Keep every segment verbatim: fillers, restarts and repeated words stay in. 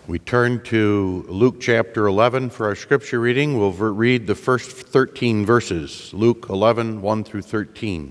We turn to Luke chapter eleven for our scripture reading. We'll ver- read the first thirteen verses. Luke eleven, one through thirteen.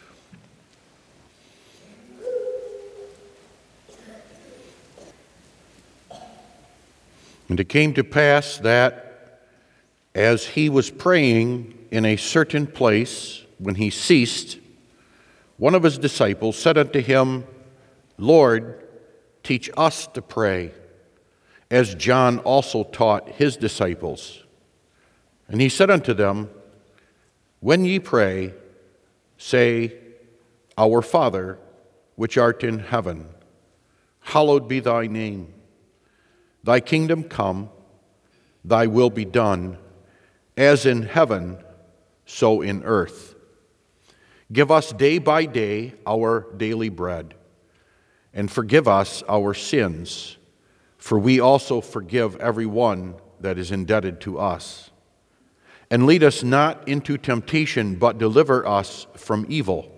And it came to pass that, as he was praying in a certain place, when he ceased, one of his disciples said unto him, Lord, teach us to pray, as John also taught his disciples. And he said unto them, When ye pray, say, Our Father, which art in heaven, hallowed be thy name. Thy kingdom come, thy will be done, as in heaven, so in earth. Give us day by day our daily bread, and forgive us our sins, for we also forgive every one that is indebted to us. And lead us not into temptation, but deliver us from evil.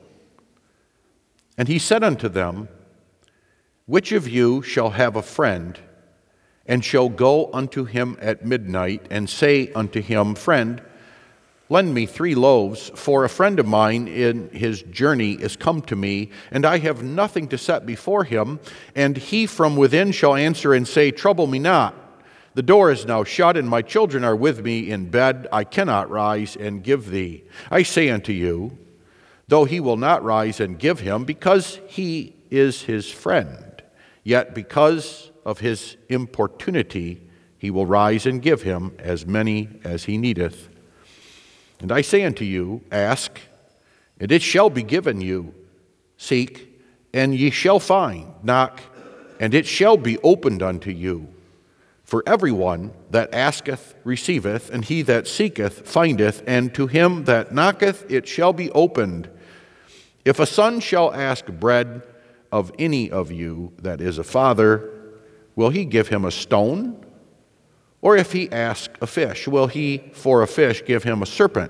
And he said unto them, Which of you shall have a friend, and shall go unto him at midnight, and say unto him, Friend, lend me three loaves, for a friend of mine in his journey is come to me, and I have nothing to set before him. And he from within shall answer and say, Trouble me not. The door is now shut, and my children are with me in bed. I cannot rise and give thee. I say unto you, though he will not rise and give him, because he is his friend, yet because of his importunity he will rise and give him as many as he needeth. And I say unto you, Ask, and it shall be given you. Seek, and ye shall find. Knock, and it shall be opened unto you. For everyone that asketh receiveth, and he that seeketh findeth, and to him that knocketh it shall be opened. If a son shall ask bread of any of you that is a father, will he give him a stone? Or if he ask a fish, will he for a fish give him a serpent?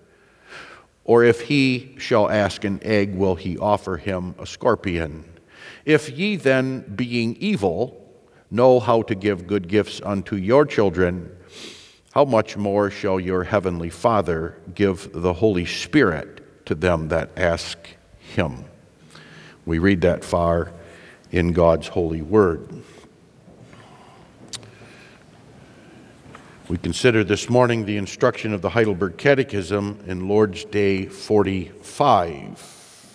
Or if he shall ask an egg, will he offer him a scorpion? If ye then, being evil, know how to give good gifts unto your children, how much more shall your heavenly Father give the Holy Spirit to them that ask him? We read that far in God's holy word. We consider this morning the instruction of the Heidelberg Catechism in Lord's Day forty-five.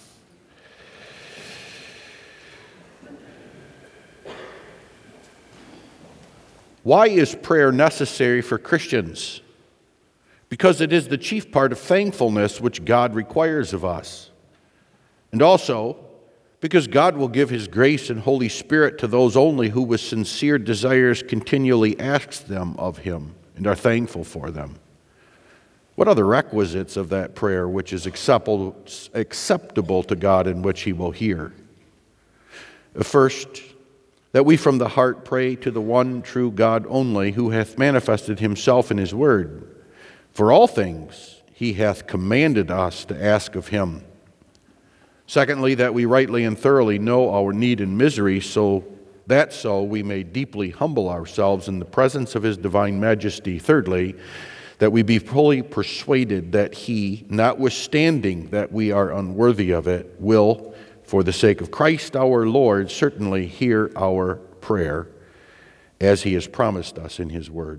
Why is prayer necessary for Christians? Because it is the chief part of thankfulness which God requires of us. And also, because God will give His grace and Holy Spirit to those only who with sincere desires continually ask them of Him and are thankful for them. What are the requisites of that prayer which is acceptable, acceptable to God and which He will hear? First, that we from the heart pray to the one true God only, who hath manifested Himself in His word. For all things He hath commanded us to ask of Him. Secondly, that we rightly and thoroughly know our need and misery, so that so we may deeply humble ourselves in the presence of His divine majesty. Thirdly, that we be fully persuaded that He, notwithstanding that we are unworthy of it, will, for the sake of Christ our Lord, certainly hear our prayer, as He has promised us in His word.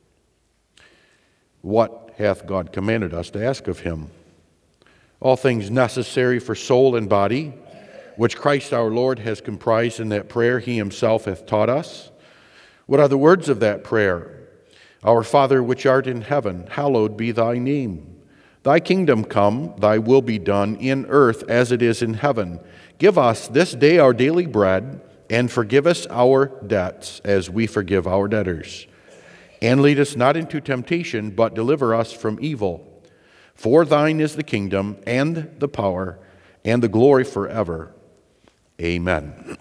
What hath God commanded us to ask of Him? All things necessary for soul and body, which Christ our Lord has comprised in that prayer He Himself hath taught us. What are the words of that prayer? Our Father which art in heaven, hallowed be thy name. Thy kingdom come, thy will be done in earth as it is in heaven. Give us this day our daily bread, and forgive us our debts as we forgive our debtors. And lead us not into temptation, but deliver us from evil. For thine is the kingdom, and the power, and the glory forever. Amen.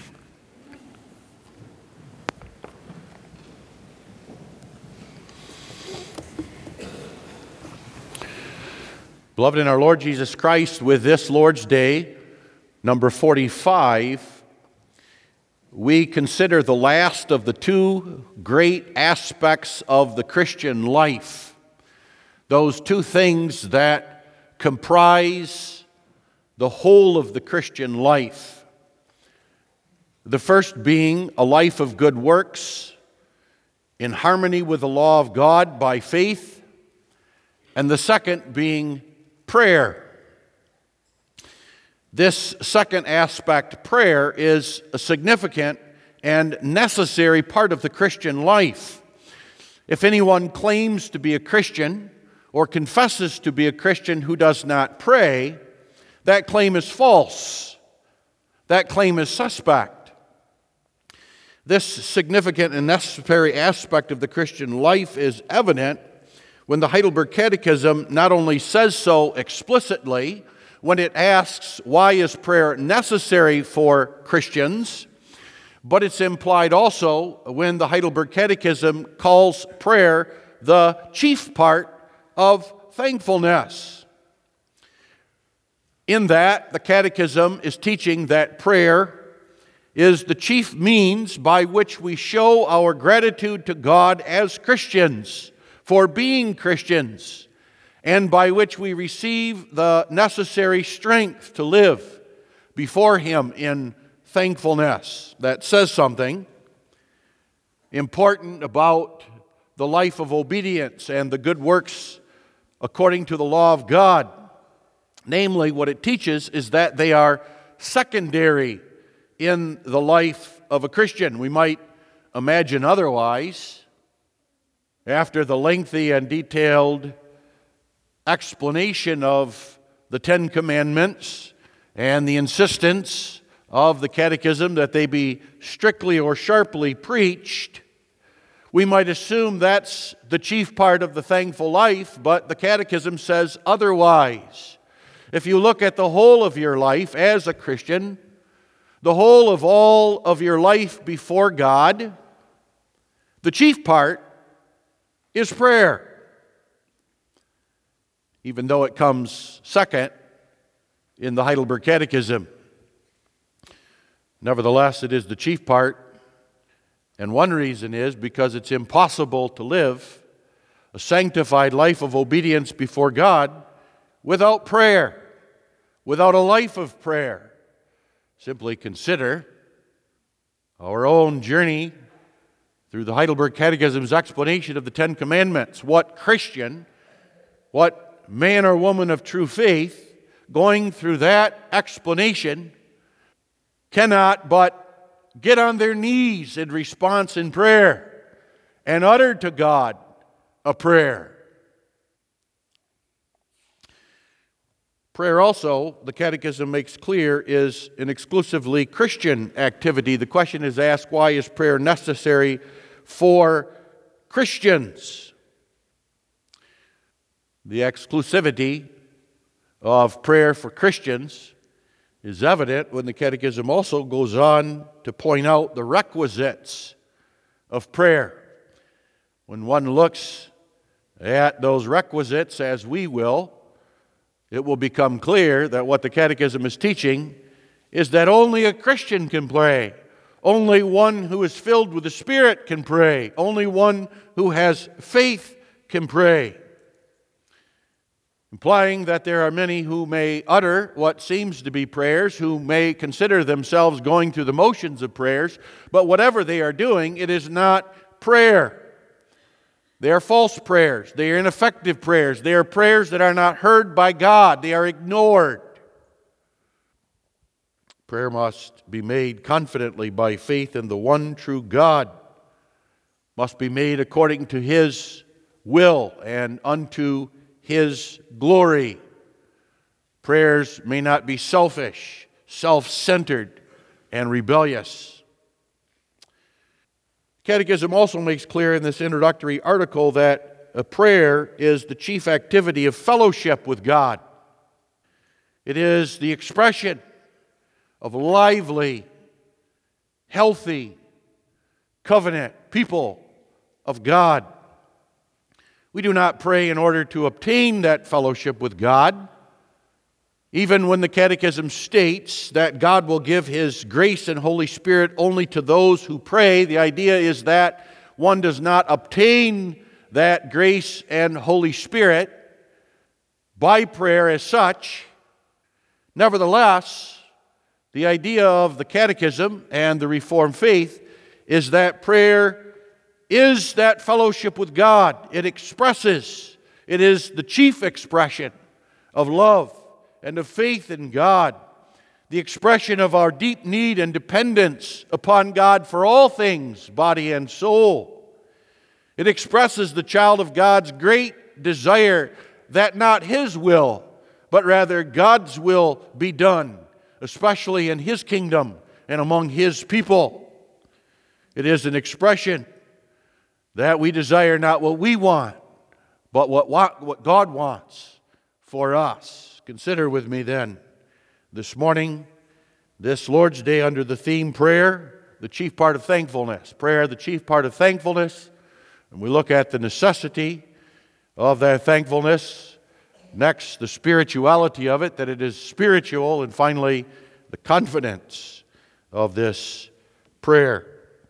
Beloved in our Lord Jesus Christ, with this Lord's Day, number forty-five, we consider the last of the two great aspects of the Christian life, those two things that comprise the whole of the Christian life. The first being a life of good works in harmony with the law of God by faith, and the second being prayer. This second aspect, prayer, is a significant and necessary part of the Christian life. If anyone claims to be a Christian or confesses to be a Christian who does not pray, that claim is false. That claim is suspect. This significant and necessary aspect of the Christian life is evident when the Heidelberg Catechism not only says so explicitly, when it asks, why is prayer necessary for Christians? But it's implied also when the Heidelberg Catechism calls prayer the chief part of thankfulness. In that, the Catechism is teaching that prayer is the chief means by which we show our gratitude to God as Christians for being Christians, and by which we receive the necessary strength to live before Him in thankfulness. That says something important about the life of obedience and the good works according to the law of God. Namely, what it teaches is that they are secondary in the life of a Christian. We might imagine otherwise after the lengthy and detailed explanation of the Ten Commandments and the insistence of the Catechism that they be strictly or sharply preached. We might assume that's the chief part of the thankful life, but the Catechism says otherwise. If you look at the whole of your life as a Christian, the whole of all of your life before God, the chief part is prayer. Even though it comes second in the Heidelberg Catechism. Nevertheless, it is the chief part, and one reason is because it's impossible to live a sanctified life of obedience before God without prayer, without a life of prayer. Simply consider our own journey through the Heidelberg Catechism's explanation of the Ten Commandments. What Christian, what man or woman of true faith, going through that explanation, cannot but get on their knees in response in prayer and utter to God a prayer. Prayer also, the Catechism makes clear, is an exclusively Christian activity. The question is asked, why is prayer necessary for Christians? The exclusivity of prayer for Christians is evident when the Catechism also goes on to point out the requisites of prayer. When one looks at those requisites, as we will, it will become clear that what the Catechism is teaching is that only a Christian can pray. Only one who is filled with the Spirit can pray. Only one who has faith can pray. Implying that there are many who may utter what seems to be prayers, who may consider themselves going through the motions of prayers, but whatever they are doing, it is not prayer. They are false prayers. They are ineffective prayers. They are prayers that are not heard by God. They are ignored. Prayer must be made confidently by faith in the one true God. Must be made according to His will and unto His glory. Prayers may not be selfish, self-centered, and rebellious. Catechism also makes clear in this introductory article that a prayer is the chief activity of fellowship with God. It is the expression of lively, healthy, covenant people of God. We do not pray in order to obtain that fellowship with God. Even when the Catechism states that God will give His grace and Holy Spirit only to those who pray, the idea is that one does not obtain that grace and Holy Spirit by prayer as such. Nevertheless, the idea of the Catechism and the Reformed faith is that prayer is that fellowship with God. It expresses, it is the chief expression of love and of faith in God, the expression of our deep need and dependence upon God for all things, body and soul. It expresses the child of God's great desire that not his will, but rather God's will be done, especially in His kingdom and among His people. It is an expression that we desire not what we want, but what, what God wants for us. Consider with me then, this morning, this Lord's Day under the theme prayer, the chief part of thankfulness. Prayer, the chief part of thankfulness. And we look at the necessity of that thankfulness. Next, the spirituality of it, that it is spiritual. And finally, the confidence of this prayer.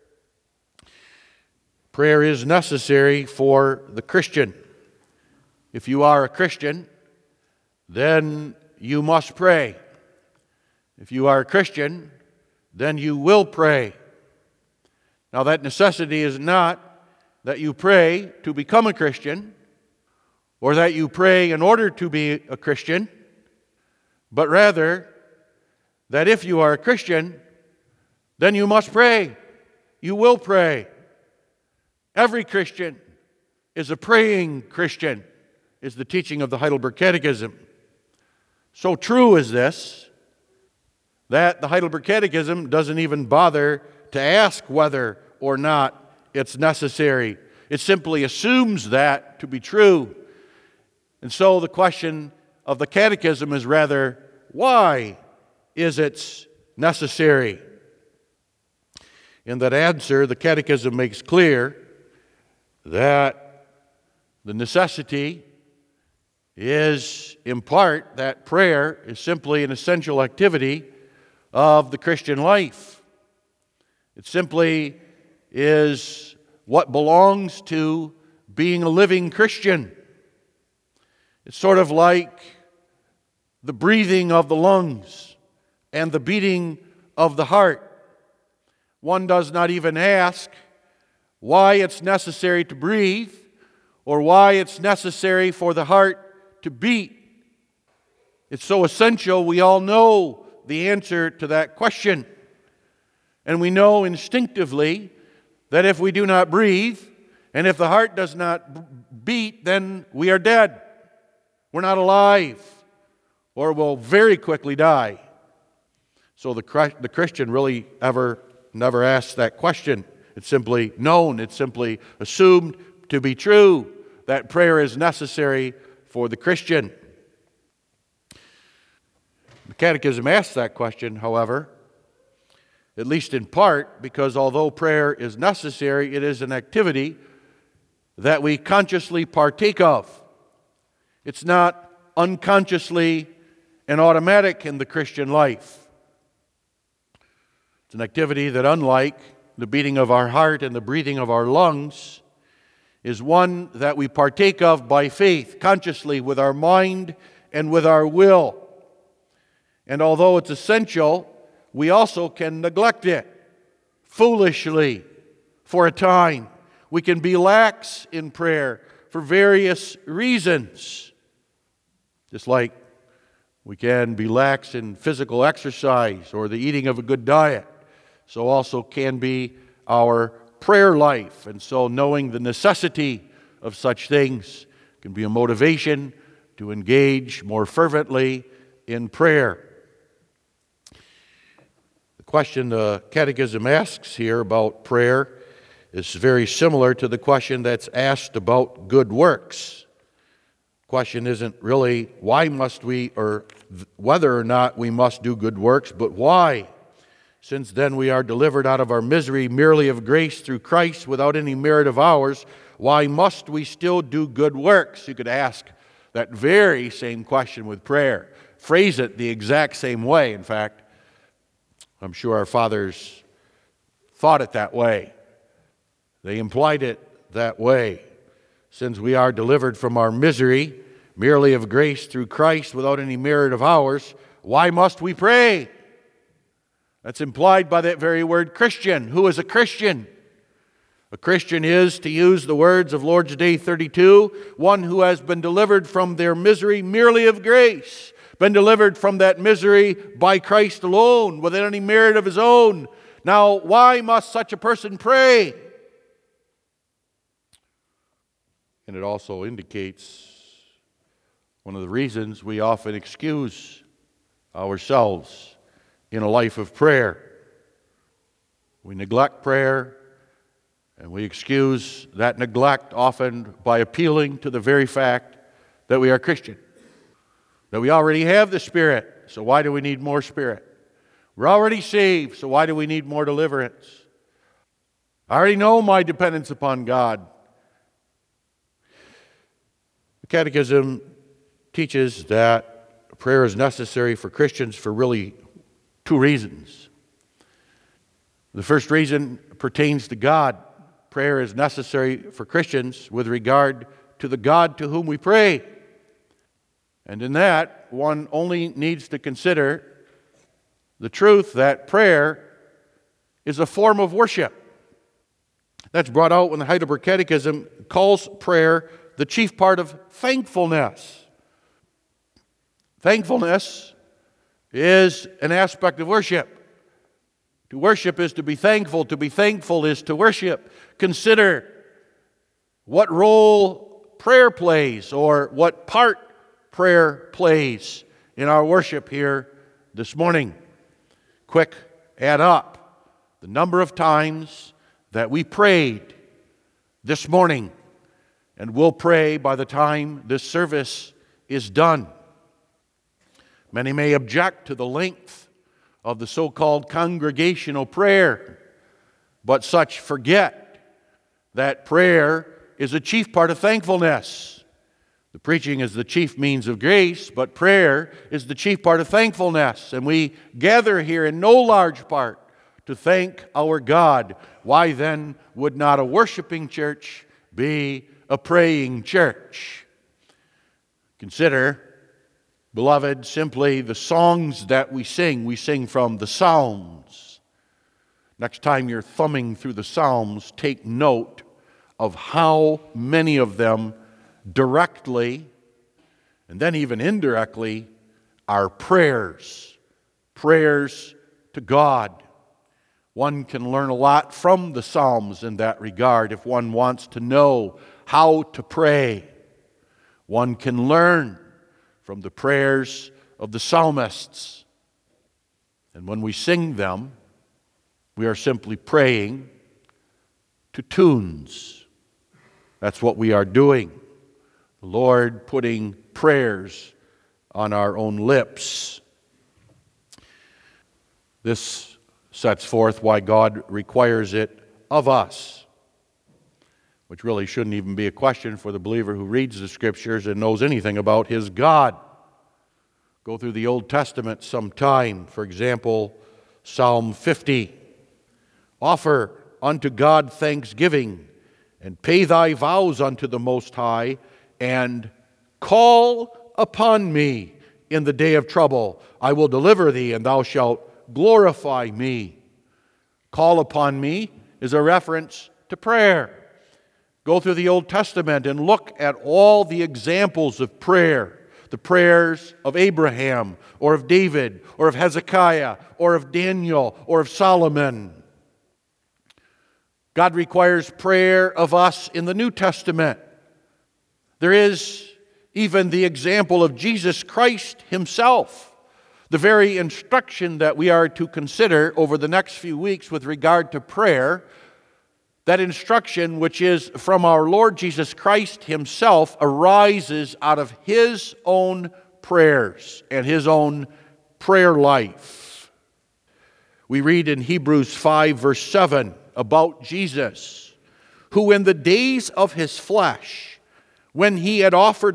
Prayer is necessary for the Christian. If you are a Christian, then you must pray. If you are a Christian, then you will pray. Now, that necessity is not that you pray to become a Christian or that you pray in order to be a Christian, but rather that if you are a Christian, then you must pray. You will pray. Every Christian is a praying Christian, is the teaching of the Heidelberg Catechism. So true is this, that the Heidelberg Catechism doesn't even bother to ask whether or not it's necessary. It simply assumes that to be true. And so the question of the Catechism is rather, why is it necessary? In that answer, the Catechism makes clear that the necessity is, in part, that prayer is simply an essential activity of the Christian life. It simply is what belongs to being a living Christian. It's sort of like the breathing of the lungs and the beating of the heart. One does not even ask why it's necessary to breathe or why it's necessary for the heart to beat. It's so essential, we all know the answer to that question. And we know instinctively that if we do not breathe and if the heart does not beat, then we are dead. We're not alive, or we'll very quickly die. So the, the Christian really ever never asks that question. It's simply known, it's simply assumed to be true that prayer is necessary for the Christian. The Catechism asks that question, however, at least in part, because although prayer is necessary, it is an activity that we consciously partake of. It's not unconsciously and automatic in the Christian life. It's an activity that, unlike the beating of our heart and the breathing of our lungs, is one that we partake of by faith, consciously, with our mind and with our will. And although it's essential, we also can neglect it foolishly for a time. We can be lax in prayer for various reasons. Just like we can be lax in physical exercise or the eating of a good diet, so also can be our prayer life. And so knowing the necessity of such things can be a motivation to engage more fervently in prayer. The question the Catechism asks here about prayer is very similar to the question that's asked about good works. The question isn't really why must we, or whether or not we must do good works, but why. Since then we are delivered out of our misery merely of grace through Christ without any merit of ours, why must we still do good works? You could ask that very same question with prayer. phrase it the exact same way. In fact, I'm sure our fathers thought it that way. They implied it that way. Since we are delivered from our misery, merely of grace through Christ, without any merit of ours, why must we pray? That's implied by that very word Christian. Who is a Christian? A Christian is, to use the words of Lord's Day thirty-two, one who has been delivered from their misery merely of grace, been delivered from that misery by Christ alone, without any merit of his own. Now, why must such a person pray? And it also indicates one of the reasons we often excuse ourselves in a life of prayer. We neglect prayer, and we excuse that neglect often by appealing to the very fact that we are Christian, that we already have the Spirit, so why do we need more Spirit? We're already saved, so why do we need more deliverance? I already know my dependence upon God. The Catechism teaches that prayer is necessary for Christians for really two reasons. The first reason pertains to God. Prayer is necessary for Christians with regard to the God to whom we pray. And in that, one only needs to consider the truth that prayer is a form of worship. That's brought out when the Heidelberg Catechism calls prayer the chief part of thankfulness. Thankfulness is an aspect of worship. To worship is to be thankful. To be thankful is to worship. Consider what role prayer plays, or what part prayer plays in our worship here this morning. Quick, add up the number of times that we prayed this morning, and will pray by the time this service is done. Many may object to the length of the so-called congregational prayer, but such forget that prayer is a chief part of thankfulness. The preaching is the chief means of grace, but prayer is the chief part of thankfulness. And we gather here in no large part to thank our God. Why then would not a worshiping church be a praying church? Consider, beloved, simply the songs that we sing. We sing from the Psalms. Next time you're thumbing through the Psalms, take note of how many of them directly, and then even indirectly, are prayers. Prayers to God. One can learn a lot from the Psalms in that regard if one wants to know how to pray. One can learn from the prayers of the psalmists. And when we sing them, we are simply praying to tunes. That's what we are doing. The Lord putting prayers on our own lips. This sets forth why God requires it of us, which really shouldn't even be a question for the believer who reads the Scriptures and knows anything about his God. Go through the Old Testament sometime. For example, Psalm fifty. Offer unto God thanksgiving, and pay thy vows unto the Most High, and call upon me in the day of trouble. I will deliver thee, and thou shalt glorify me. Call upon me is a reference to prayer. Go through the Old Testament and look at all the examples of prayer. The prayers of Abraham, or of David, or of Hezekiah, or of Daniel, or of Solomon. God requires prayer of us in the New Testament. There is even the example of Jesus Christ himself. The very instruction that we are to consider over the next few weeks with regard to prayer, that instruction, which is from our Lord Jesus Christ himself, arises out of his own prayers and his own prayer life. We read in Hebrews five, verse seven, about Jesus, who in the days of his flesh, when he had offered up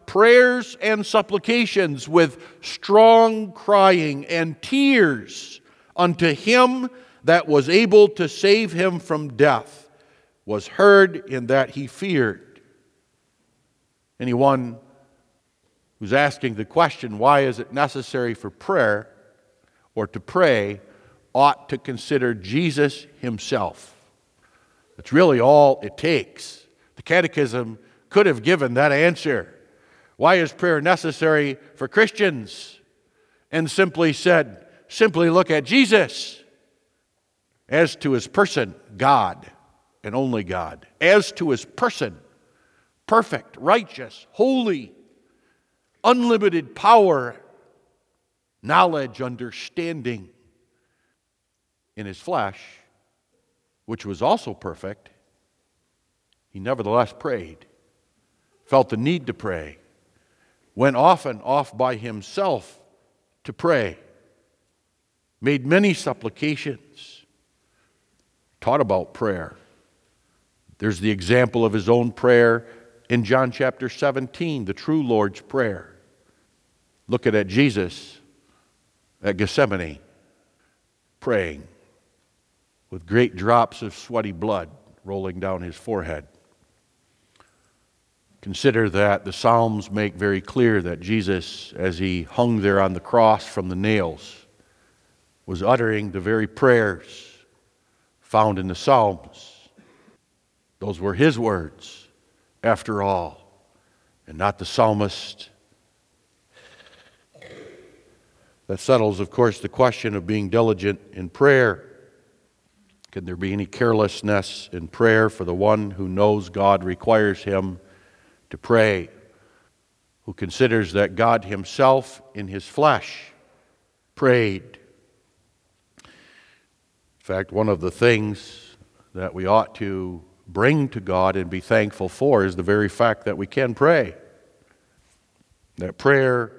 prayers and supplications with strong crying and tears unto him that was able to save him from death, was heard in that he feared. Anyone who's asking the question, why is it necessary for prayer or to pray, ought to consider Jesus himself. That's really all it takes. The Catechism could have given that answer. Why is prayer necessary for Christians? And simply said, simply look at Jesus. As to his person, God, and only God. As to his person, perfect, righteous, holy, unlimited power, knowledge, understanding. In his flesh, which was also perfect, he nevertheless prayed, felt the need to pray, went often off by himself to pray, made many supplications, taught about prayer. There's the example of his own prayer in John chapter seventeen, the true Lord's Prayer. Look at Jesus at Gethsemane, praying with great drops of sweaty blood rolling down his forehead. Consider that the Psalms make very clear that Jesus, as he hung there on the cross from the nails, was uttering the very prayers found in the Psalms. Those were his words, after all, and not the psalmist. That settles, of course, the question of being diligent in prayer. Can there be any carelessness in prayer for the one who knows God requires him to pray, who considers that God himself in his flesh prayed? In fact, one of the things that we ought to bring to God and be thankful for is the very fact that we can pray. That prayer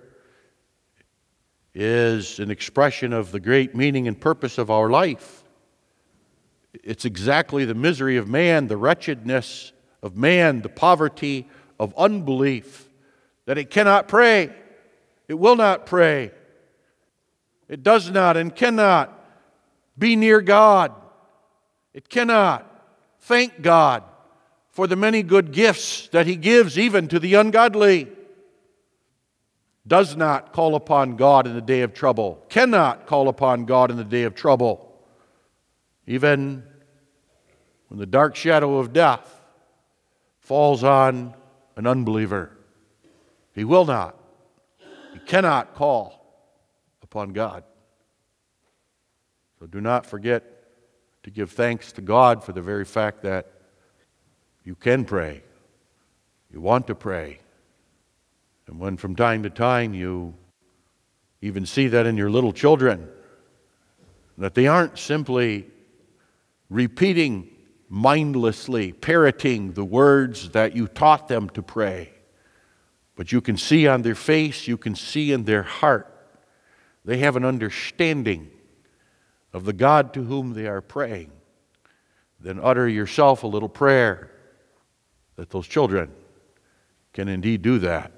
is an expression of the great meaning and purpose of our life. It's exactly the misery of man, the wretchedness of man, the poverty of unbelief, that it cannot pray. It will not pray. It does not and cannot be near God. It cannot thank God for the many good gifts that he gives even to the ungodly. Does not call upon God in the day of trouble. Cannot call upon God in the day of trouble. Even when the dark shadow of death falls on an unbeliever, he will not, he cannot call upon God. So do not forget to give thanks to God for the very fact that you can pray, you want to pray. And when from time to time you even see that in your little children, that they aren't simply repeating mindlessly, parroting the words that you taught them to pray, but you can see on their face, you can see in their heart, they have an understanding of the God to whom they are praying. Then utter yourself a little prayer that those children can indeed do that.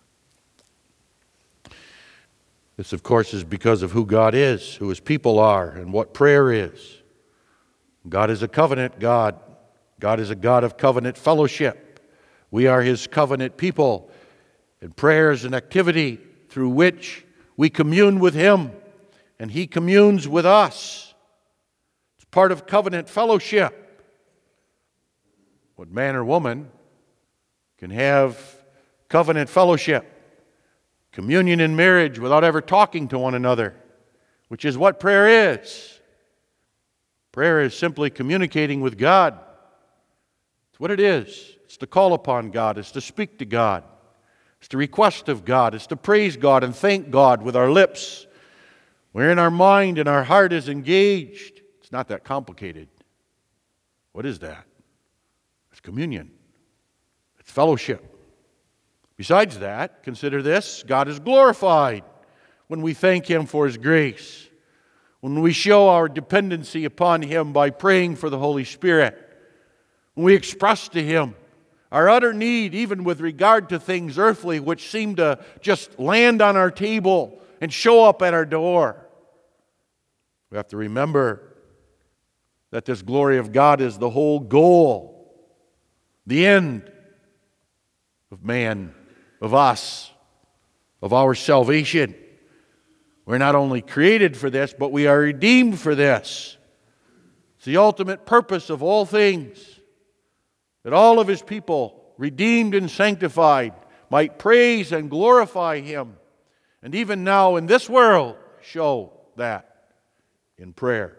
This, of course, is because of who God is, who his people are, and what prayer is. God is a covenant God. God is a God of covenant fellowship. We are his covenant people. And prayer is an activity through which we commune with him, and he communes with us. It's part of covenant fellowship. What man or woman can have covenant fellowship, communion in marriage without ever talking to one another, which is what prayer is. Prayer is simply communicating with God. It's what it is. It's to call upon God. It's to speak to God. It's to request of God. It's to praise God and thank God with our lips, wherein our mind and our heart is engaged. It's not that complicated. What is that? It's communion. It's fellowship. Besides that, consider this, God is glorified when we thank him for his grace, when we show our dependency upon him by praying for the Holy Spirit, when we express to him our utter need, even with regard to things earthly, which seem to just land on our table and show up at our door. We have to remember that this glory of God is the whole goal, the end of man, of us, of our salvation. We're not only created for this, but we are redeemed for this. It's the ultimate purpose of all things, that all of His people, redeemed and sanctified, might praise and glorify Him, and even now in this world show that in prayer.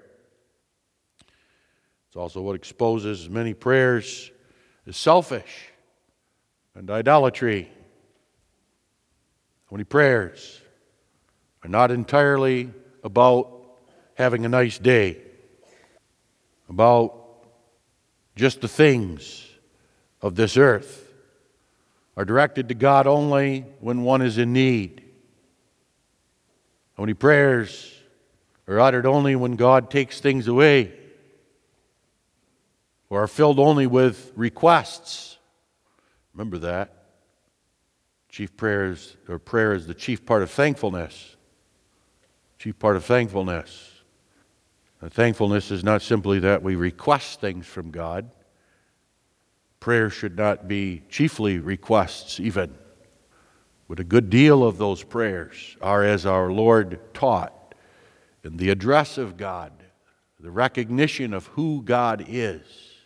It's also what exposes many prayers as selfish and idolatry. Many prayers are not entirely about having a nice day, about just the things of this earth, are directed to God only when one is in need. How many prayers are uttered only when God takes things away, or are filled only with requests? Remember that. Chief prayers, or prayer is the chief part of thankfulness. Chief part of thankfulness. And thankfulness is not simply that we request things from God. Prayer should not be chiefly requests even. But a good deal of those prayers are as our Lord taught, in the address of God, the recognition of who God is.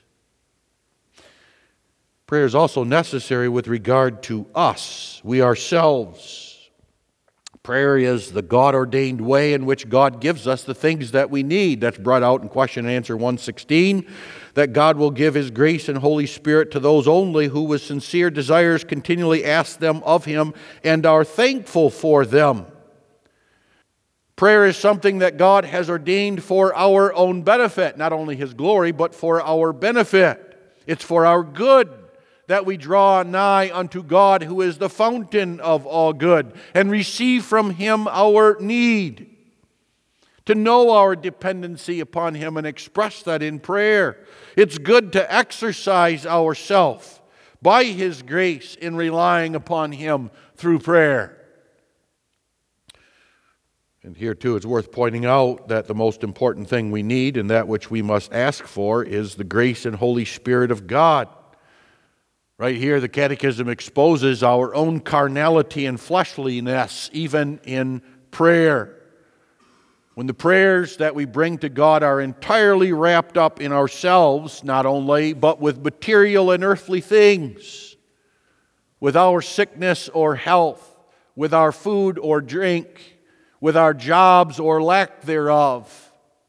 Prayer is also necessary with regard to us, we ourselves. Prayer is the God-ordained way in which God gives us the things that we need. That's brought out in question and answer one sixteen, that God will give His grace and Holy Spirit to those only who with sincere desires continually ask them of Him and are thankful for them. Prayer is something that God has ordained for our own benefit, not only His glory, but for our benefit. It's for our good that we draw nigh unto God, who is the fountain of all good, and receive from Him our need. To know our dependency upon Him and express that in prayer. It's good to exercise ourselves by His grace in relying upon Him through prayer. And here too it's worth pointing out that the most important thing we need and that which we must ask for is the grace and Holy Spirit of God. Right here, the Catechism exposes our own carnality and fleshliness, even in prayer. When the prayers that we bring to God are entirely wrapped up in ourselves, not only, but with material and earthly things, with our sickness or health, with our food or drink, with our jobs or lack thereof.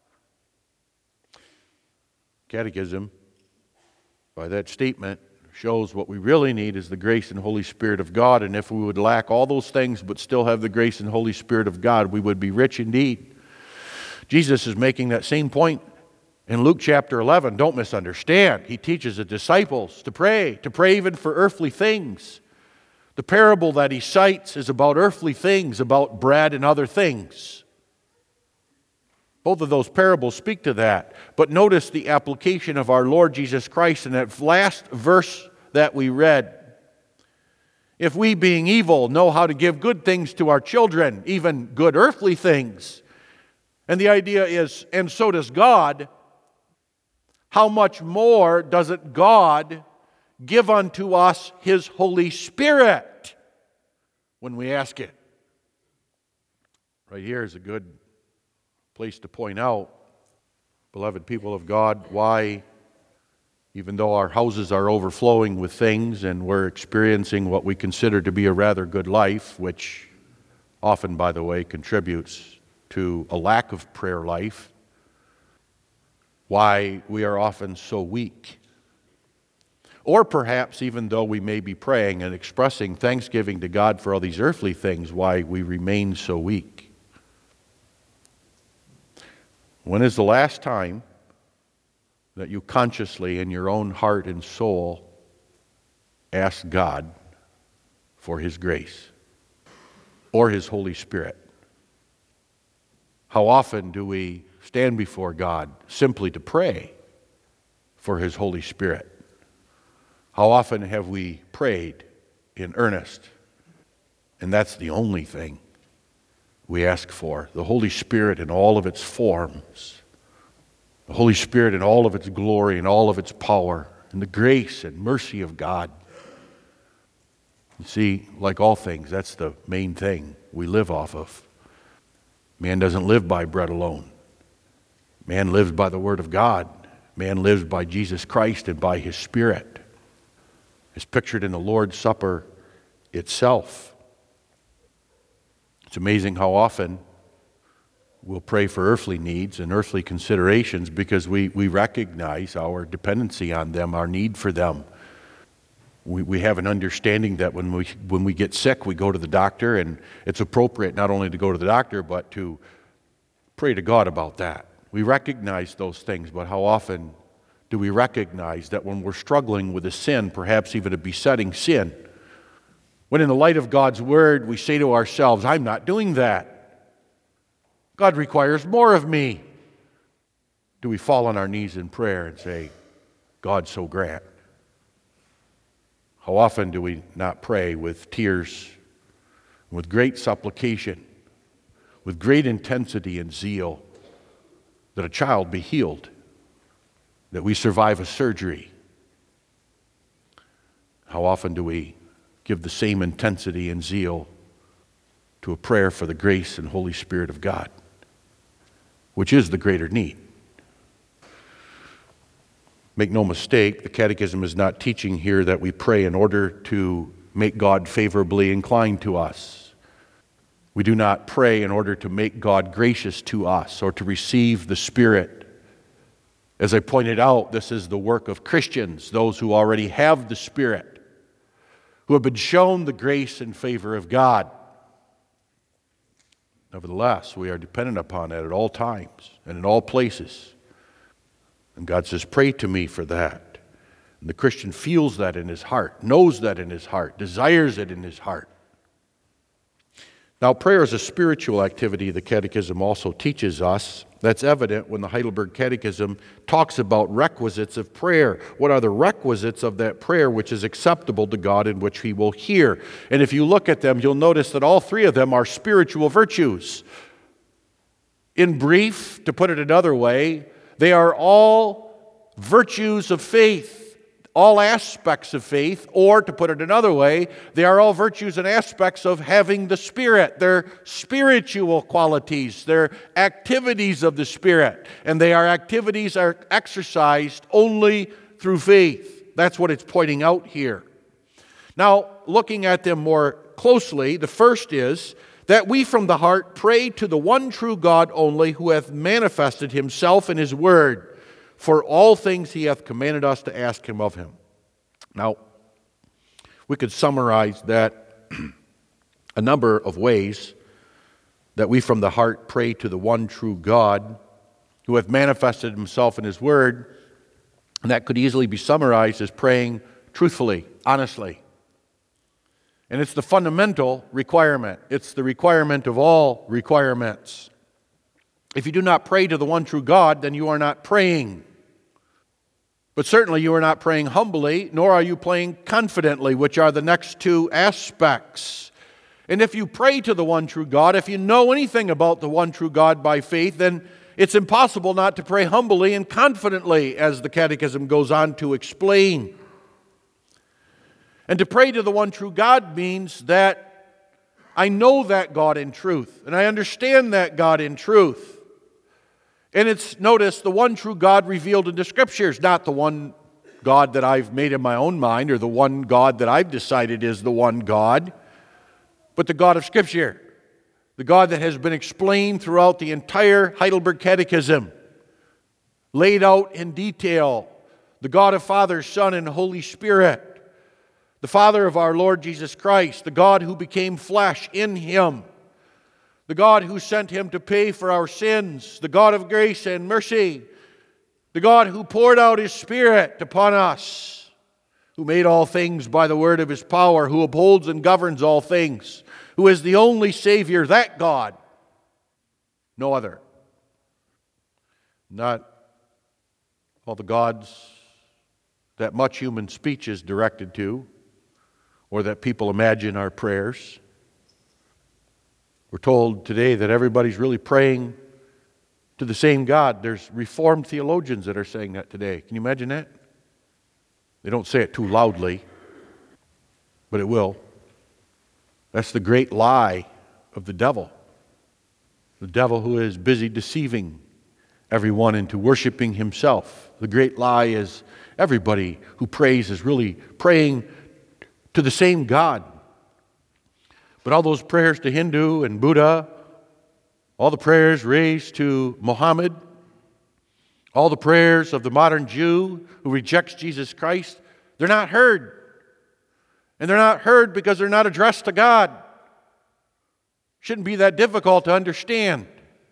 Catechism, by that statement, shows what we really need is the grace and Holy Spirit of God. And if we would lack all those things but still have the grace and Holy Spirit of God, we would be rich indeed. Jesus is making that same point in Luke chapter eleven. Don't misunderstand. He teaches the disciples to pray, to pray even for earthly things. The parable that He cites is about earthly things, about bread and other things. Both of those parables speak to that. But notice the application of our Lord Jesus Christ in that last verse that we read. If we, being evil, know how to give good things to our children, even good earthly things, and the idea is, and so does God, how much more does it God give unto us His Holy Spirit when we ask it? Right here is a good place to point out, beloved people of God, why, even though our houses are overflowing with things and we're experiencing what we consider to be a rather good life, which often, by the way, contributes to a lack of prayer life, why we are often so weak. Or perhaps, even though we may be praying and expressing thanksgiving to God for all these earthly things, why we remain so weak. When is the last time that you consciously in your own heart and soul ask God for His grace or His Holy Spirit? How often do we stand before God simply to pray for His Holy Spirit? How often have we prayed in earnest? And that's the only thing we ask for. The Holy Spirit in all of its forms. The Holy Spirit in all of its glory and all of its power. And the grace and mercy of God. You see, like all things, that's the main thing we live off of. Man doesn't live by bread alone. Man lives by the Word of God. Man lives by Jesus Christ and by His Spirit. It's pictured in the Lord's Supper itself. It's amazing how often we'll pray for earthly needs and earthly considerations because we, we recognize our dependency on them, our need for them. We, we have an understanding that when we, when we get sick, we go to the doctor, and it's appropriate not only to go to the doctor, but to pray to God about that. We recognize those things, but how often do we recognize that when we're struggling with a sin, perhaps even a besetting sin, when in the light of God's Word we say to ourselves, I'm not doing that. God requires more of me. Do we fall on our knees in prayer and say, God, so grant? How often do we not pray with tears, with great supplication, with great intensity and zeal, that a child be healed, that we survive a surgery? How often do we give the same intensity and zeal to a prayer for the grace and Holy Spirit of God, which is the greater need? Make no mistake, the Catechism is not teaching here that we pray in order to make God favorably inclined to us. We do not pray in order to make God gracious to us or to receive the Spirit. As I pointed out, this is the work of Christians, those who already have the Spirit, who have been shown the grace and favor of God. Nevertheless, we are dependent upon it at all times and in all places. And God says, pray to me for that. And the Christian feels that in his heart, knows that in his heart, desires it in his heart. Now, prayer is a spiritual activity, the Catechism also teaches us. That's evident when the Heidelberg Catechism talks about requisites of prayer. What are the requisites of that prayer which is acceptable to God and which He will hear? And if you look at them, you'll notice that all three of them are spiritual virtues. In brief, to put it another way, they are all virtues of faith, all aspects of faith, or to put it another way, they are all virtues and aspects of having the Spirit. They're spiritual qualities, they're activities of the Spirit, and they are activities are exercised only through faith. That's what it's pointing out here. Now, looking at them more closely, the first is that we from the heart pray to the one true God only, who hath manifested Himself in His Word, for all things He hath commanded us to ask Him of Him. Now, we could summarize that a number of ways, that we from the heart pray to the one true God, who hath manifested Himself in His Word, and that could easily be summarized as praying truthfully, honestly. And it's the fundamental requirement. It's the requirement of all requirements. If you do not pray to the one true God, then you are not praying. But certainly you are not praying humbly, nor are you praying confidently, which are the next two aspects. And if you pray to the one true God, if you know anything about the one true God by faith, then it's impossible not to pray humbly and confidently, as the Catechism goes on to explain. And to pray to the one true God means that I know that God in truth, and I understand that God in truth. And it's, notice, the one true God revealed in the Scriptures, not the one God that I've made in my own mind, or the one God that I've decided is the one God, but the God of Scripture, the God that has been explained throughout the entire Heidelberg Catechism, laid out in detail, the God of Father, Son, and Holy Spirit, the Father of our Lord Jesus Christ, the God who became flesh in Him, the God who sent Him to pay for our sins, the God of grace and mercy, the God who poured out His Spirit upon us, who made all things by the word of His power, who upholds and governs all things, who is the only Savior, that God, no other. Not all the gods that much human speech is directed to, or that people imagine are prayers. We're told today that everybody's really praying to the same God. There's Reformed theologians that are saying that today. Can you imagine that? They don't say it too loudly, but it will. That's the great lie of the devil. The devil who is busy deceiving everyone into worshiping himself. The great lie is everybody who prays is really praying to the same God. But all those prayers to Hindu and Buddha, all the prayers raised to Muhammad, all the prayers of the modern Jew who rejects Jesus Christ, they're not heard. And they're not heard because they're not addressed to God. Shouldn't be that difficult to understand.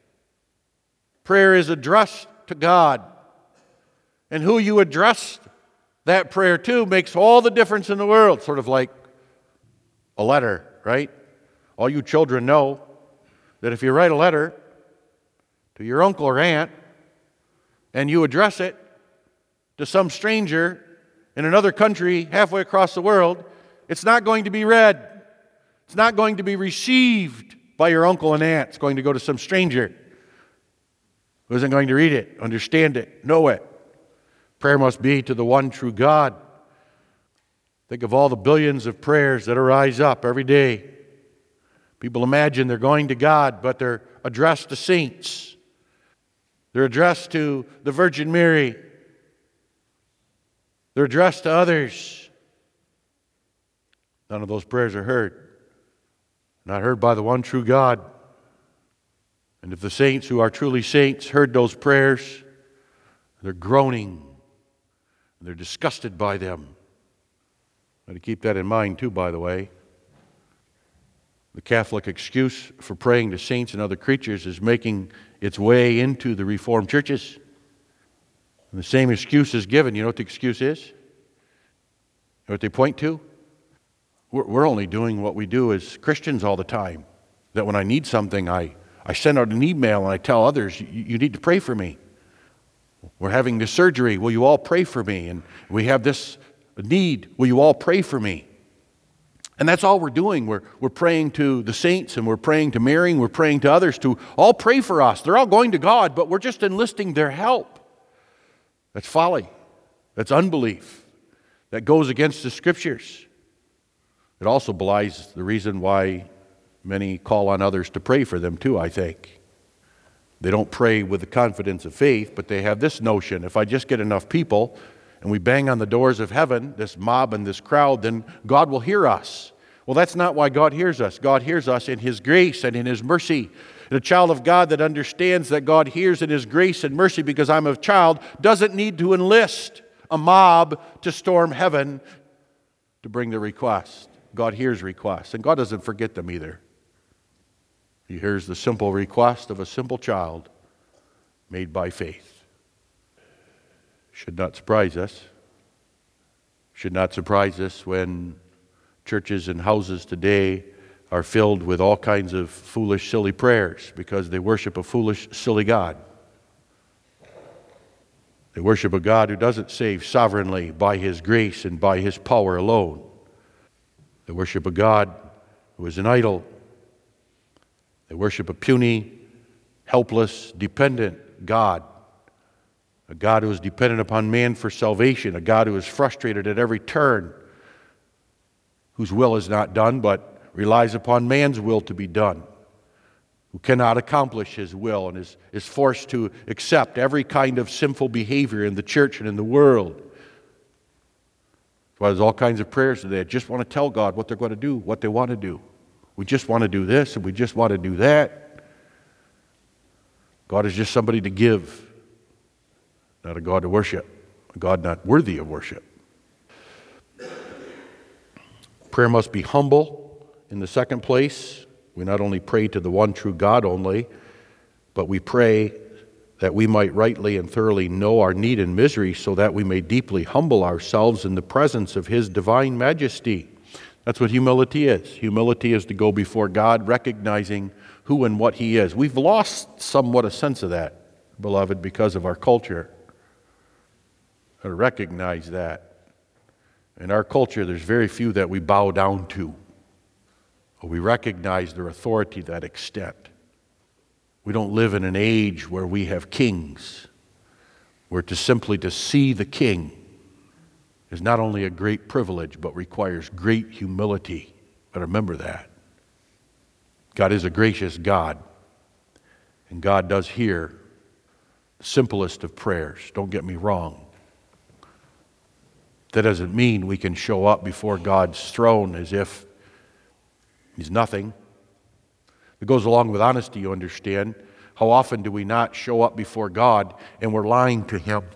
Prayer is addressed to God. And who you address that prayer to makes all the difference in the world. Sort of like a letter, right? All you children know that if you write a letter to your uncle or aunt and you address it to some stranger in another country halfway across the world, it's not going to be read. It's not going to be received by your uncle and aunt. It's going to go to some stranger who isn't going to read it, understand it, know it. Prayer must be to the one true God. Think of all the billions of prayers that arise up every day. People imagine they're going to God, but they're addressed to saints. They're addressed to the Virgin Mary. They're addressed to others. None of those prayers are heard. Not heard by the one true God. And if the saints who are truly saints heard those prayers, they're groaning. And they're disgusted by them. Got to keep that in mind too, by the way. The Catholic excuse for praying to saints and other creatures is making its way into the Reformed churches. And the same excuse is given. You know what the excuse is? You know what they point to? We're, we're only doing what we do as Christians all the time. That when I need something, I, I send out an email and I tell others, you, you need to pray for me. We're having this surgery. Will you all pray for me? And we have this need. Will you all pray for me? And that's all we're doing. We're, we're praying to the saints and we're praying to Mary and we're praying to others to all pray for us. They're all going to God, but we're just enlisting their help. That's folly. That's unbelief. That goes against the Scriptures. It also belies the reason why many call on others to pray for them too, I think. They don't pray with the confidence of faith, but they have this notion, if I just get enough people and we bang on the doors of heaven, this mob and this crowd, then God will hear us. Well, that's not why God hears us. God hears us in His grace and in His mercy. And a child of God that understands that God hears in His grace and mercy because I'm a child doesn't need to enlist a mob to storm heaven to bring the request. God hears requests, and God doesn't forget them either. He hears the simple request of a simple child made by faith. Should not surprise us. Should not surprise us when churches and houses today are filled with all kinds of foolish, silly prayers because they worship a foolish, silly God. They worship a God who doesn't save sovereignly by His grace and by His power alone. They worship a God who is an idol. They worship a puny, helpless, dependent God. A God who is dependent upon man for salvation. A God who is frustrated at every turn. Whose will is not done, but relies upon man's will to be done. Who cannot accomplish His will and is, is forced to accept every kind of sinful behavior in the church and in the world. That's why there's all kinds of prayers today. They just want to tell God what they're going to do, what they want to do. We just want to do this and we just want to do that. God is just somebody to give, not a God to worship, a God not worthy of worship. Prayer must be humble. In the second place, we not only pray to the one true God only, but we pray that we might rightly and thoroughly know our need and misery so that we may deeply humble ourselves in the presence of His divine majesty. That's what humility is. Humility is to go before God recognizing who and what He is. We've lost somewhat a sense of that, beloved, because of our culture. To recognize that. In our culture, there's very few that we bow down to, or we recognize their authority to that extent. We don't live in an age where we have kings, where to simply to see the king is not only a great privilege, but requires great humility. But remember that. God is a gracious God, and God does hear the simplest of prayers. Don't get me wrong. That doesn't mean we can show up before God's throne as if He's nothing. It goes along with honesty, you understand. How often do we not show up before God and we're lying to Him?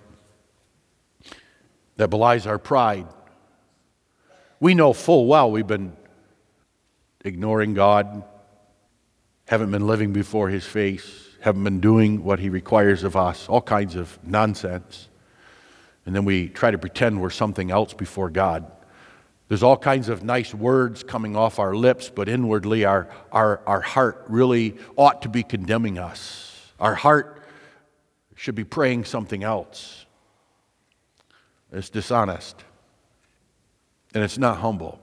That belies our pride. We know full well we've been ignoring God, haven't been living before His face, haven't been doing what He requires of us, all kinds of nonsense. And then we try to pretend we're something else before God. There's all kinds of nice words coming off our lips, but inwardly our, our, our heart really ought to be condemning us. Our heart should be praying something else. It's dishonest. And it's not humble.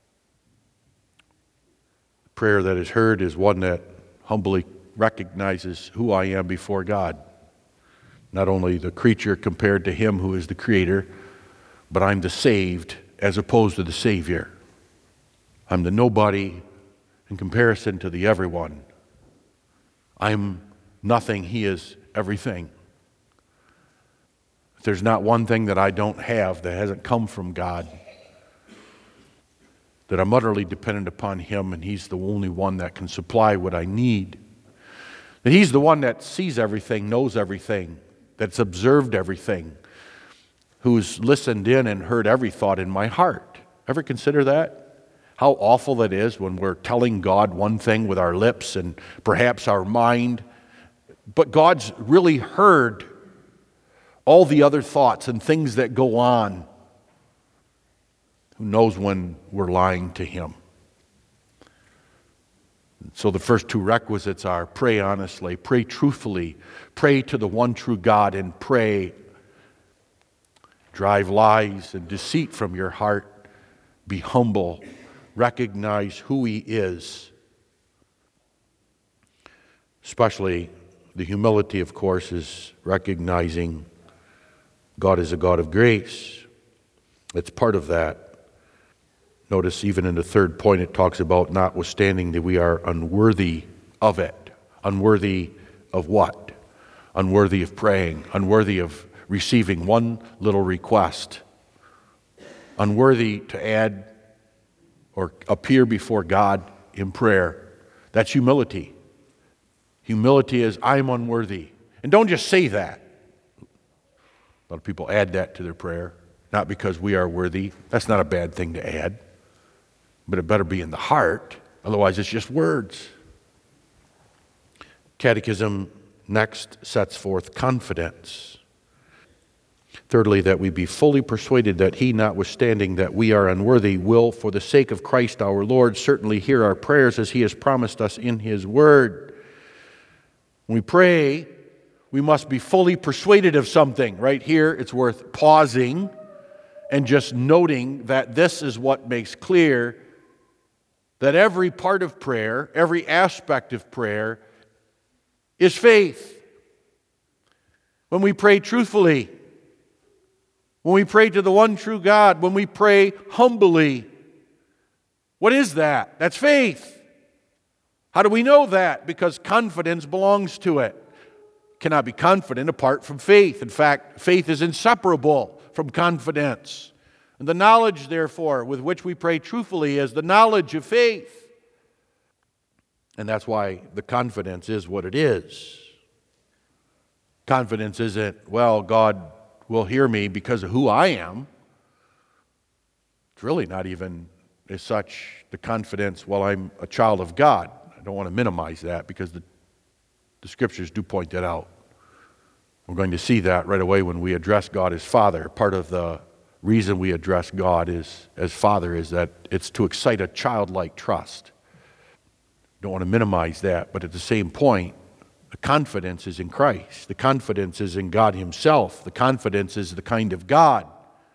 The prayer that is heard is one that humbly recognizes who I am before God. Not only the creature compared to Him who is the Creator, but I'm the saved as opposed to the Savior. I'm the nobody in comparison to the everyone. I'm nothing, He is everything. If there's not one thing that I don't have that hasn't come from God, that I'm utterly dependent upon Him, and He's the only one that can supply what I need. That He's the one that sees everything, knows everything, that's observed everything, who's listened in and heard every thought in my heart. Ever consider that? How awful that is when we're telling God one thing with our lips and perhaps our mind, but God's really heard all the other thoughts and things that go on. Who knows when we're lying to Him? So the first two requisites are pray honestly, pray truthfully, pray to the one true God, and pray. Drive lies and deceit from your heart. Be humble. Recognize who He is. Especially the humility, of course, is recognizing God is a God of grace. It's part of that. Notice even in the third point it talks about notwithstanding that we are unworthy of it. Unworthy of what? Unworthy of praying. Unworthy of receiving one little request. Unworthy to add or appear before God in prayer. That's humility. Humility is, I'm unworthy. And don't just say that. A lot of people add that to their prayer. Not because we are worthy. That's not a bad thing to add. But it better be in the heart. Otherwise it's just words. Catechism next sets forth confidence. Thirdly, that we be fully persuaded that He, notwithstanding that we are unworthy, will, for the sake of Christ our Lord, certainly hear our prayers as He has promised us in His Word. When we pray, we must be fully persuaded of something. Right here, it's worth pausing and just noting that this is what makes clear that every part of prayer, every aspect of prayer is faith. When we pray truthfully, when we pray to the one true God, when we pray humbly, what is that? That's faith. How do we know that? Because confidence belongs to it. Cannot be confident apart from faith. In fact, faith is inseparable from confidence. And the knowledge, therefore, with which we pray truthfully is the knowledge of faith. And that's why the confidence is what it is. Confidence isn't, well, God will hear me because of who I am. It's really not even as such the confidence, well, I'm a child of God. I don't want to minimize that because the, the Scriptures do point that out. We're going to see that right away when we address God as Father. Part of the reason we address God is, as Father is that it's to excite a childlike trust. Don't want to minimize that, but at the same point, the confidence is in Christ. The confidence is in God Himself. The confidence is the kind of God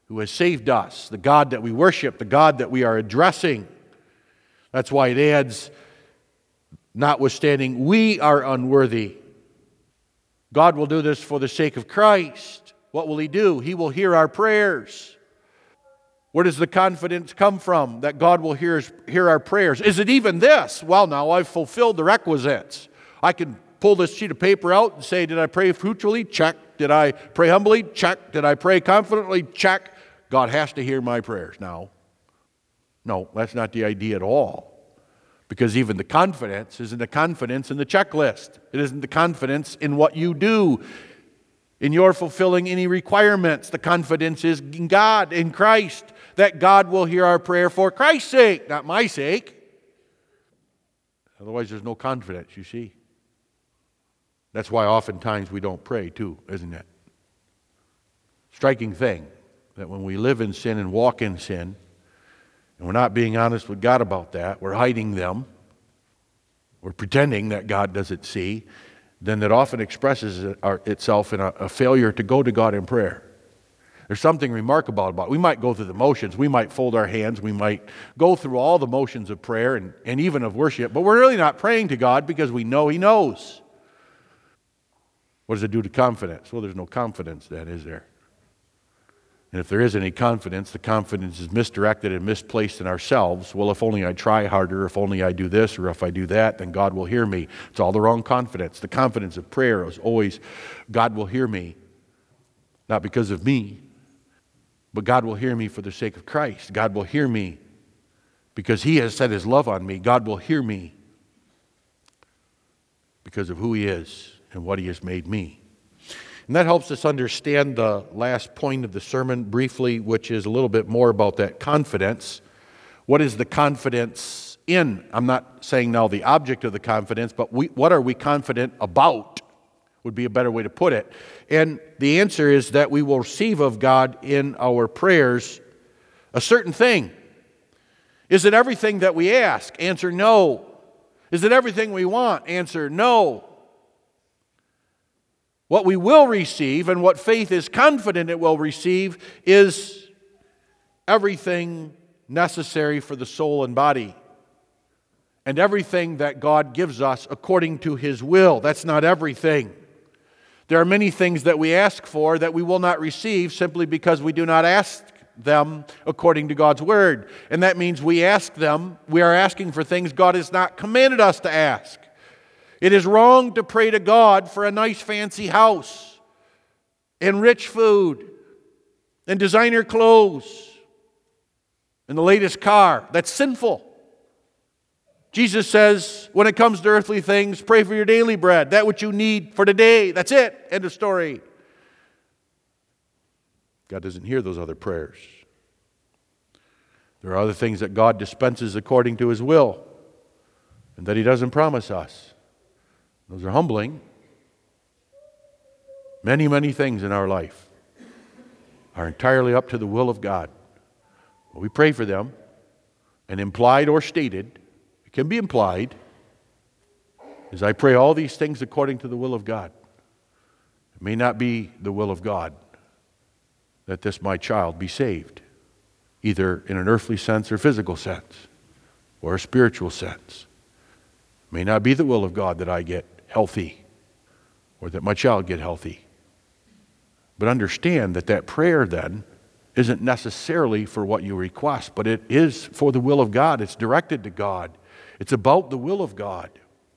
who has saved us, the God that we worship, the God that we are addressing. That's why it adds, notwithstanding, we are unworthy. God will do this for the sake of Christ. What will He do? He will hear our prayers. Where does the confidence come from that God will hear, hear our prayers? Is it even this? Well, now I've fulfilled the requisites. I can pull this sheet of paper out and say, did I pray fruitfully? Check. Did I pray humbly? Check. Did I pray confidently? Check. God has to hear my prayers now. No, that's not the idea at all. Because even the confidence isn't the confidence in the checklist. It isn't the confidence in what you do, in your fulfilling any requirements. The confidence is in God, in Christ, that God will hear our prayer for Christ's sake, not my sake. Otherwise, there's no confidence, you see. That's why oftentimes we don't pray too, isn't it? Striking thing that when we live in sin and walk in sin, and we're not being honest with God about that, we're hiding them, we're pretending that God doesn't see, then that often expresses itself in a, a failure to go to God in prayer. There's something remarkable about it. We might go through the motions, we might fold our hands, we might go through all the motions of prayer and, and even of worship, but we're really not praying to God because we know He knows. What does it do to confidence? Well, there's no confidence then, is there? And if there is any confidence, the confidence is misdirected and misplaced in ourselves. Well, if only I try harder, if only I do this, or if I do that, then God will hear me. It's all the wrong confidence. The confidence of prayer is always, God will hear me, not because of me, but God will hear me for the sake of Christ. God will hear me because He has set His love on me. God will hear me because of who He is and what He has made me. And that helps us understand the last point of the sermon briefly, which is a little bit more about that confidence. What is the confidence in? I'm not saying now the object of the confidence, but we, what are we confident about would be a better way to put it. And the answer is that we will receive of God in our prayers a certain thing. Is it everything that we ask? Answer, no. Is it everything we want? Answer, no. What we will receive and what faith is confident it will receive is everything necessary for the soul and body and everything that God gives us according to His will. That's not everything. There are many things that we ask for that we will not receive simply because we do not ask them according to God's Word. And that means we ask them, we are asking for things God has not commanded us to ask. It is wrong to pray to God for a nice fancy house and rich food and designer clothes and the latest car. That's sinful. Jesus says, when it comes to earthly things, pray for your daily bread, that which you need for today. That's it. End of story. God doesn't hear those other prayers. There are other things that God dispenses according to His will and that He doesn't promise us. Those are humbling. Many, many things in our life are entirely up to the will of God. Well, we pray for them, and implied or stated, it can be implied, is I pray all these things according to the will of God. It may not be the will of God that this my child be saved, either in an earthly sense or physical sense, or a spiritual sense. It may not be the will of God that I get healthy or that my child get healthy. But understand that that prayer then isn't necessarily for what you request, but it is for the will of God. It's directed to God. It's about the will of God.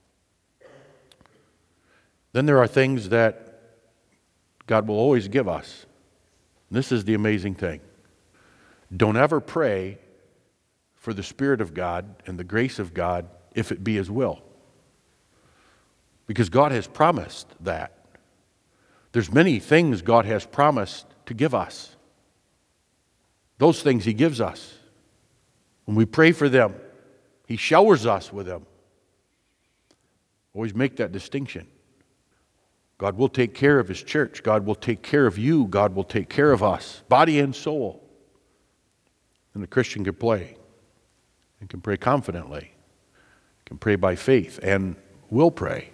Then there are things that God will always give us. This is the amazing thing. Don't ever pray for the Spirit of God and the grace of God if it be His will. Because God has promised that. There's many things God has promised to give us. Those things He gives us. When we pray for them, He showers us with them. Always make that distinction. God will take care of His church. God will take care of you. God will take care of us, body and soul. And the Christian can pray and can pray confidently, can pray by faith, and will pray.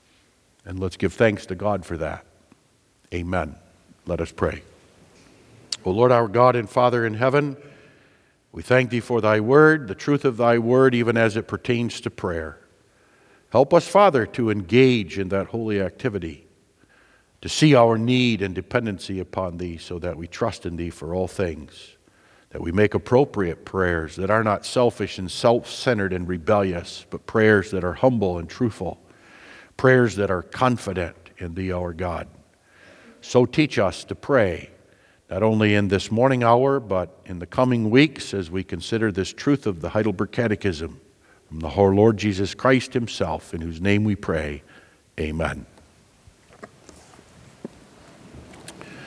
And let's give thanks to God for that. Amen. Let us pray. O Lord, our God and Father in heaven, we thank Thee for Thy word, the truth of Thy word, even as it pertains to prayer. Help us, Father, to engage in that holy activity, to see our need and dependency upon Thee so that we trust in Thee for all things, that we make appropriate prayers that are not selfish and self-centered and rebellious, but prayers that are humble and truthful, prayers that are confident in Thee, our God. So teach us to pray, not only in this morning hour, but in the coming weeks as we consider this truth of the Heidelberg Catechism from the Lord Jesus Christ Himself, in whose name we pray. Amen.